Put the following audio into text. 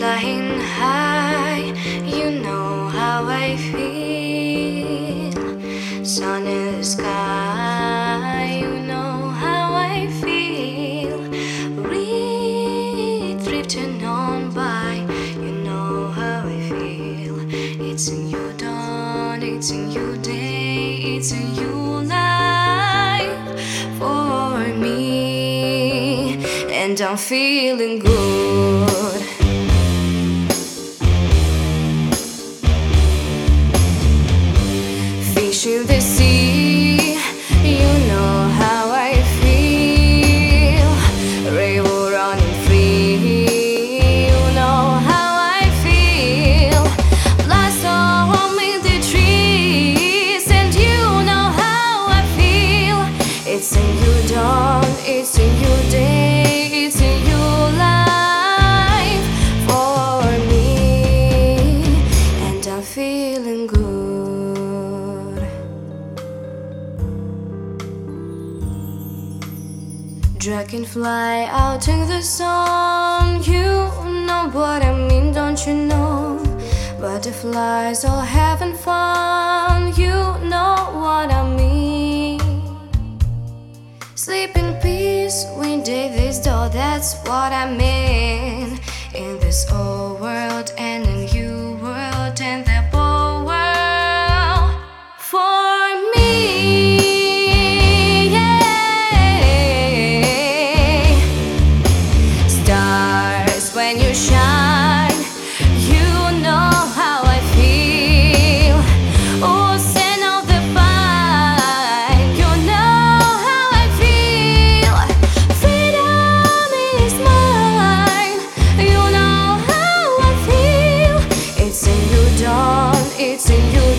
flying high, you know how I feel. Sun in the sky, you know how I feel. Reed drifting on by, you know how I feel. It's in your dawn, it's in your day, it's in your life for me, and I'm feeling good. Fish in the sea, you know how I feel. River running free, you know how I feel. Blossom in the trees, and you know how I feel. It's in your dawn, it's in your day, it's in your life for me, and I'm feeling good. Dragonfly out in the sun, you know what I mean, don't you know? Butterflies all having fun, you know what I mean. Sleep in peace when David's door, that's what I mean. In this old world and a new world and the whole world for me. When you shine, you know how I feel. Oh, send out the fire, you know how I feel. Freedom is mine, you know how I feel. It's in your dawn, it's in your